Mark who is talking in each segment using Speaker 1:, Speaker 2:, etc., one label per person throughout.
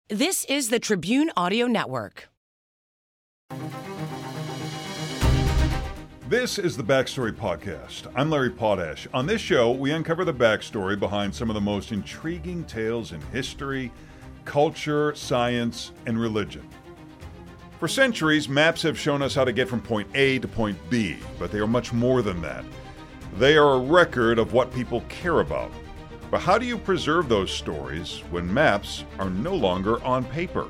Speaker 1: This is the Tribune Audio Network.
Speaker 2: This is the Backstory Podcast. I'm Larry Potash. On this show, we uncover the backstory behind some of the most intriguing tales in history, culture, science, and religion. For centuries, maps have shown us how to get from point A to point B, but they are much more than that. They are a record of what people care about. But how do you preserve those stories when maps are no longer on paper?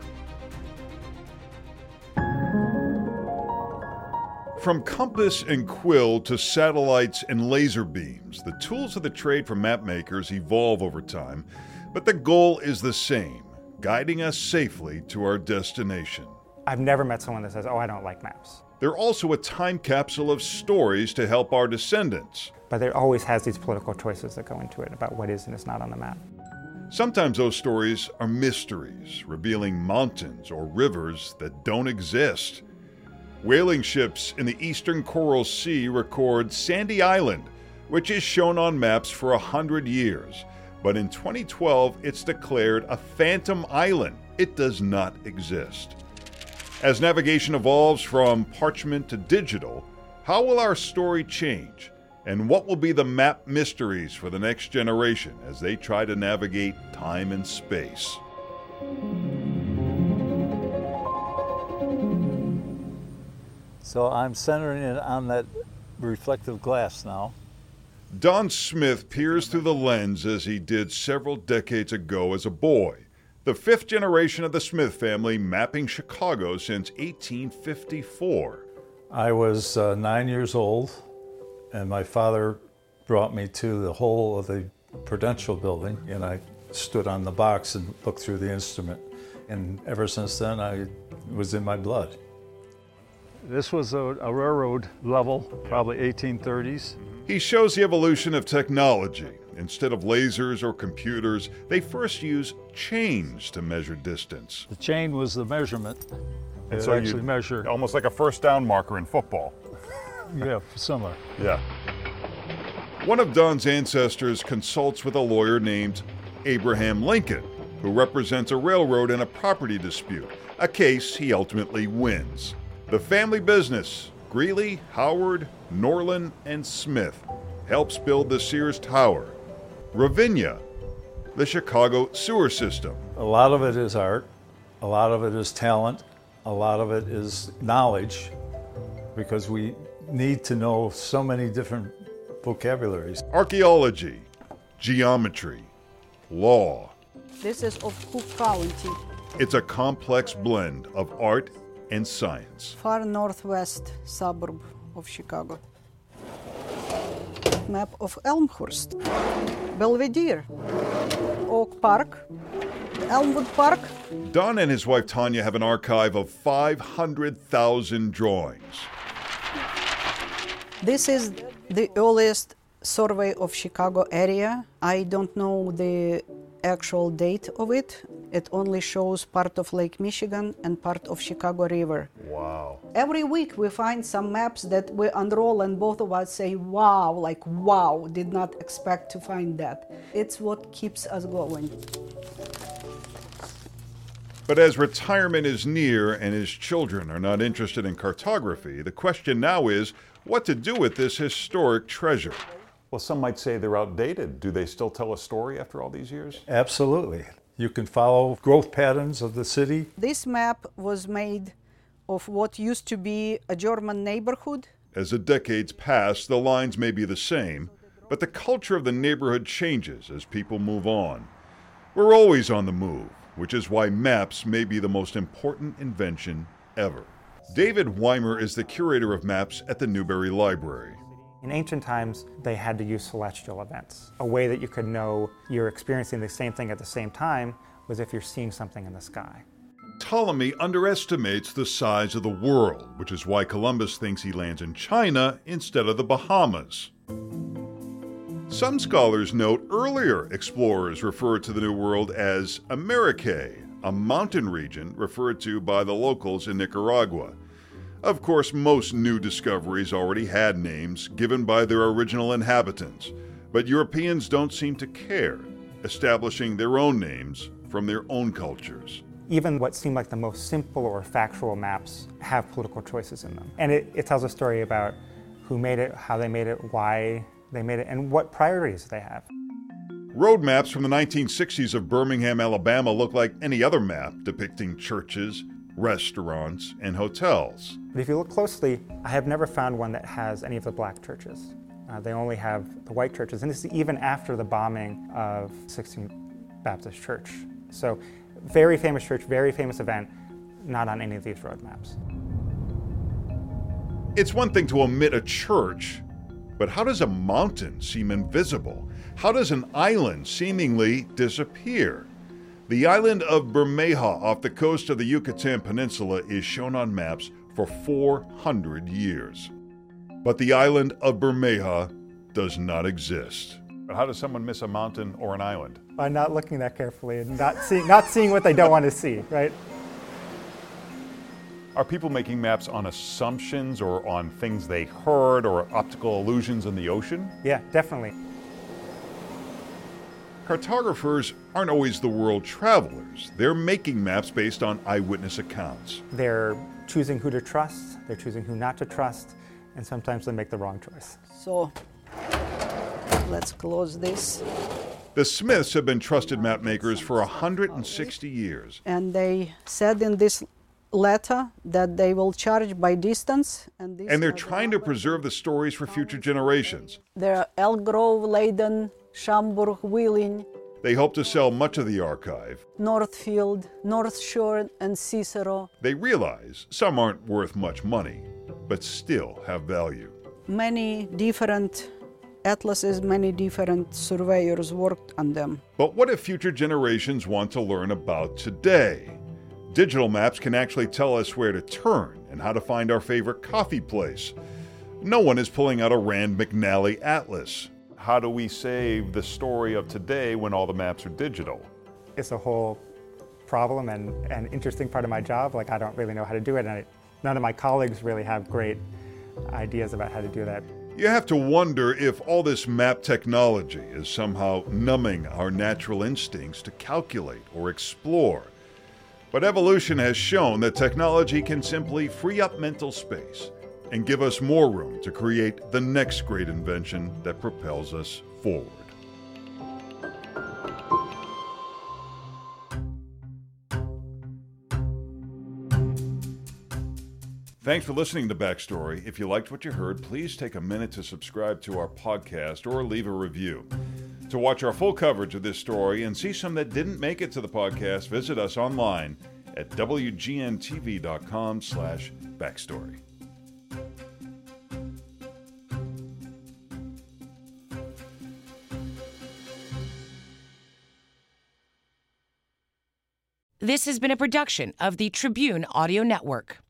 Speaker 2: From compass and quill to satellites and laser beams, the tools of the trade for map makers evolve over time, but the goal is the same, guiding us safely to our destination.
Speaker 3: I've never met someone that says, oh, I don't like maps.
Speaker 2: They're also a time capsule of stories to help our descendants.
Speaker 3: But there always has these political choices that go into it about what is and is not on the map.
Speaker 2: Sometimes those stories are mysteries, revealing mountains or rivers that don't exist. Whaling ships in the eastern Coral Sea record Sandy Island, which is shown on maps for 100 years. But in 2012, it's declared a phantom island. It does not exist. As navigation evolves from parchment to digital, how will our story change? And what will be the map mysteries for the next generation as they try to navigate time and space?
Speaker 4: So I'm centering it on that reflective glass now.
Speaker 2: Don Smith peers through the lens as he did several decades ago as a boy. The fifth generation of the Smith family mapping Chicago since 1854.
Speaker 4: I was 9 years old, and my father brought me to the hole of the Prudential building, and I stood on the box and looked through the instrument. And ever since then, it was in my blood. This was a railroad level, probably 1830s.
Speaker 2: He shows the evolution of technology. Instead of lasers or computers, they first used chains to measure distance.
Speaker 4: The chain was the measurement.
Speaker 2: And
Speaker 4: It
Speaker 2: so
Speaker 4: actually measured.
Speaker 2: almost like a first down marker in football.
Speaker 4: Yeah, similar.
Speaker 2: Yeah. One of Don's ancestors consults with a lawyer named Abraham Lincoln, who represents a railroad in a property dispute, a case he ultimately wins. The family business, Greeley, Howard, Norland, and Smith, helps build the Sears Tower. Ravinia, the Chicago sewer system.
Speaker 4: A lot of it is art, a lot of it is talent, a lot of it is knowledge, because we need to know so many different vocabularies.
Speaker 2: Archaeology, geometry, law.
Speaker 5: This is of Cook County,
Speaker 2: It's a complex blend of art and science.
Speaker 5: far northwest suburb of Chicago. Map of Elmhurst, Belvedere, Oak Park, Elmwood Park.
Speaker 2: Don and his wife Tanya have an archive of 500,000 drawings.
Speaker 5: This is the earliest survey of Chicago area. I don't know the actual date of it. It only shows part of Lake Michigan and part of Chicago River.
Speaker 2: Wow.
Speaker 5: Every week we find some maps that we unroll and both of us say, wow, like wow, did not expect to find that. It's what keeps us going.
Speaker 2: But as retirement is near and his children are not interested in cartography, the question now is what to do with this historic treasure. Well, some might say they're outdated. Do they still tell a story after all these years?
Speaker 4: Absolutely. You can follow growth patterns of the city.
Speaker 5: This map was made of what used to be a German neighborhood.
Speaker 2: As the decades pass, the lines may be the same, but the culture of the neighborhood changes as people move on. We're always on the move, which is why maps may be the most important invention ever. David Weimer is the curator of maps at the Newberry Library.
Speaker 3: In ancient times, they had to use celestial events. A way that you could know you're experiencing the same thing at the same time was if you're seeing something in the sky.
Speaker 2: Ptolemy underestimates the size of the world, which is why Columbus thinks he lands in China instead of the Bahamas. Some scholars note earlier explorers referred to the New World as Americae, a mountain region referred to by the locals in Nicaragua. Of course, most new discoveries already had names given by their original inhabitants, but Europeans don't seem to care, establishing their own names from their own cultures.
Speaker 3: Even what seem like the most simple or factual maps have political choices in them. And it tells a story about who made it, how they made it, why they made it, and what priorities they have.
Speaker 2: Road maps from the 1960s of Birmingham, Alabama look like any other map depicting churches, restaurants, and hotels.
Speaker 3: But if you look closely, I have never found one that has any of the black churches. They only have the white churches, and this is even after the bombing of 16th Baptist Church. So, very famous church, very famous event, not on any of these road maps.
Speaker 2: It's one thing to omit a church, but how does a mountain seem invisible? How does an island seemingly disappear? The island of Bermeja off the coast of the Yucatan Peninsula is shown on maps for 400 years. But the island of Bermeja does not exist. But how does someone miss a mountain or an island?
Speaker 3: By not looking that carefully and not seeing what they don't want to see, right?
Speaker 2: Are people making maps on assumptions or on things they heard or optical illusions in the ocean?
Speaker 3: Yeah, definitely.
Speaker 2: Cartographers aren't always the world travelers. They're making maps based on eyewitness accounts.
Speaker 3: They're choosing who to trust, they're choosing who not to trust, and sometimes they make the wrong choice.
Speaker 5: So let's close this.
Speaker 2: The Smiths have been trusted map makers for 160 years.
Speaker 5: And they said in this letter that they will charge by distance. And
Speaker 2: they're trying to preserve the stories for future generations.
Speaker 5: They're Elk Grove, Leyden, Schaumburg, Wheeling.
Speaker 2: They hope to sell much of the archive.
Speaker 5: Northfield, North Shore, and Cicero.
Speaker 2: They realize some aren't worth much money, but still have value.
Speaker 5: Many different atlases, many different surveyors worked on them.
Speaker 2: But what if future generations want to learn about today? Digital maps can actually tell us where to turn and how to find our favorite coffee place. No one is pulling out a Rand McNally atlas. How do we save the story of today when all the maps are digital?
Speaker 3: It's a whole problem and interesting part of my job. Like, I don't really know how to do it, and none of my colleagues really have great ideas about how to do that.
Speaker 2: You have to wonder if all this map technology is somehow numbing our natural instincts to calculate or explore. But evolution has shown that technology can simply free up mental space and give us more room to create the next great invention that propels us forward. Thanks for listening to Backstory. If you liked what you heard, please take a minute to subscribe to our podcast or leave a review. To watch our full coverage of this story and see some that didn't make it to the podcast, visit us online at wgntv.com/backstory.
Speaker 1: This has been a production of the Tribune Audio Network.